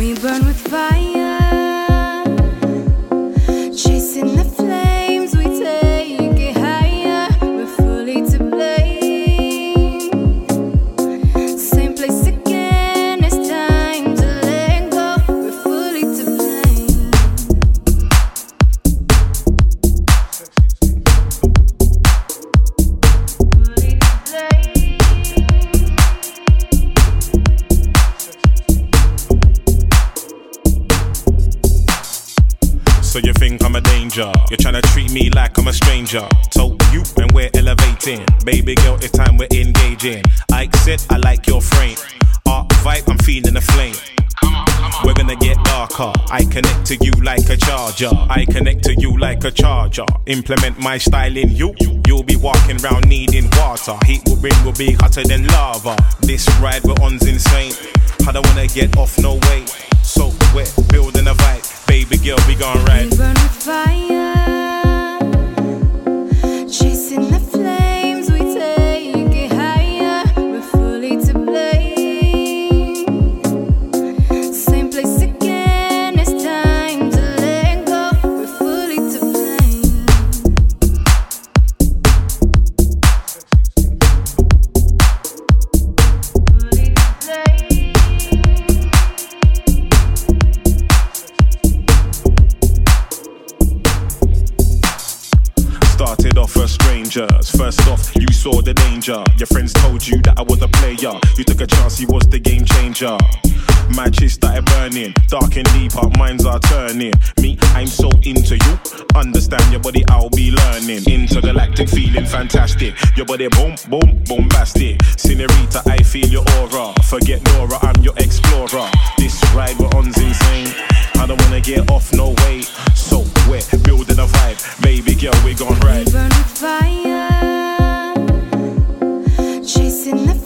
We burn with fire, chasing the flames, we take it higher. We're fully to blame. Same place again, it's time to let go. We're fully to blame. Fully to blame. So you think I'm a danger? You're trying to treat me like I'm a stranger. Told you when we're elevating. Baby girl, it's time we're engaging. I said I like your frame. Art vibe, I'm feeling the flame. We're gonna get darker. I connect to you like a charger. I connect to you like a charger. Implement my style in you. You'll be walking around needing water. Heat will bring will be hotter than lava. This ride we're on's insane. I don't wanna get off, no way. So we're building a vibe. Baby girl, we gon' ride. We burn with fire, chasing the flames, we take it higher. We're fully to blame. Same place again, it's time to let go. We're fully to blame. Fully to blame. Started off as strangers. First off, you saw the danger. Your friends told you that I was a player. You took a chance, he was the game changer. Matches started burning, dark and deep, our minds are turning. Me, I'm so into you. Understand your body, I'll be learning. Intergalactic, feeling fantastic. Your body, boom, boom, bombastic. Senorita, I feel your aura. Forget Nora, I'm your explorer. This ride we're on's insane. I don't wanna get off, no way. So we're building a vibe. Baby girl, we gon' ride. We burn with fire, chasing the